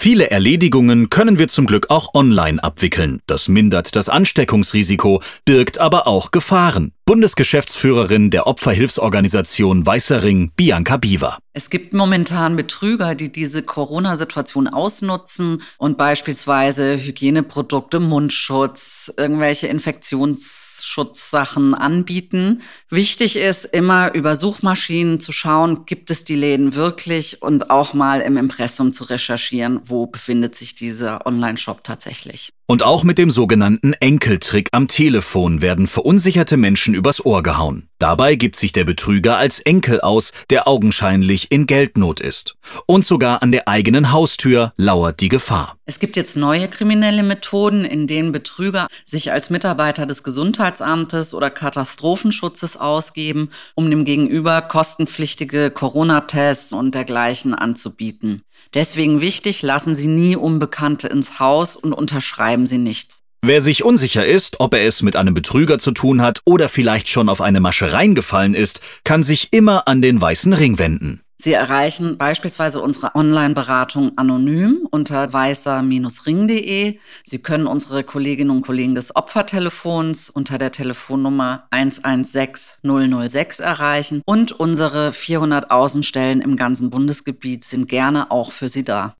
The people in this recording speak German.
Viele Erledigungen können wir zum Glück auch online abwickeln. Das mindert das Ansteckungsrisiko, birgt aber auch Gefahren. Bundesgeschäftsführerin der Opferhilfsorganisation Weißer Ring, Bianca Biewer. Es gibt momentan Betrüger, die diese Corona-Situation ausnutzen und beispielsweise Hygieneprodukte, Mundschutz, irgendwelche Infektionsschutzsachen anbieten. Wichtig ist immer über Suchmaschinen zu schauen, gibt es die Läden wirklich, und auch mal im Impressum zu recherchieren, wo befindet sich dieser Online-Shop tatsächlich. Und auch mit dem sogenannten Enkeltrick am Telefon werden verunsicherte Menschen übers Ohr gehauen. Dabei gibt sich der Betrüger als Enkel aus, der augenscheinlich in Geldnot ist. Und sogar an der eigenen Haustür lauert die Gefahr. Es gibt jetzt neue kriminelle Methoden, in denen Betrüger sich als Mitarbeiter des Gesundheitsamtes oder Katastrophenschutzes ausgeben, um dem Gegenüber kostenpflichtige Corona-Tests und dergleichen anzubieten. Deswegen wichtig, lassen Sie nie Unbekannte ins Haus und unterschreiben Sie nichts. Wer sich unsicher ist, ob er es mit einem Betrüger zu tun hat oder vielleicht schon auf eine Masche reingefallen ist, kann sich immer an den Weißen Ring wenden. Sie erreichen beispielsweise unsere Online-Beratung anonym unter weißer-ring.de. Sie können unsere Kolleginnen und Kollegen des Opfertelefons unter der Telefonnummer 116 006 erreichen und unsere 400 Außenstellen im ganzen Bundesgebiet sind gerne auch für Sie da.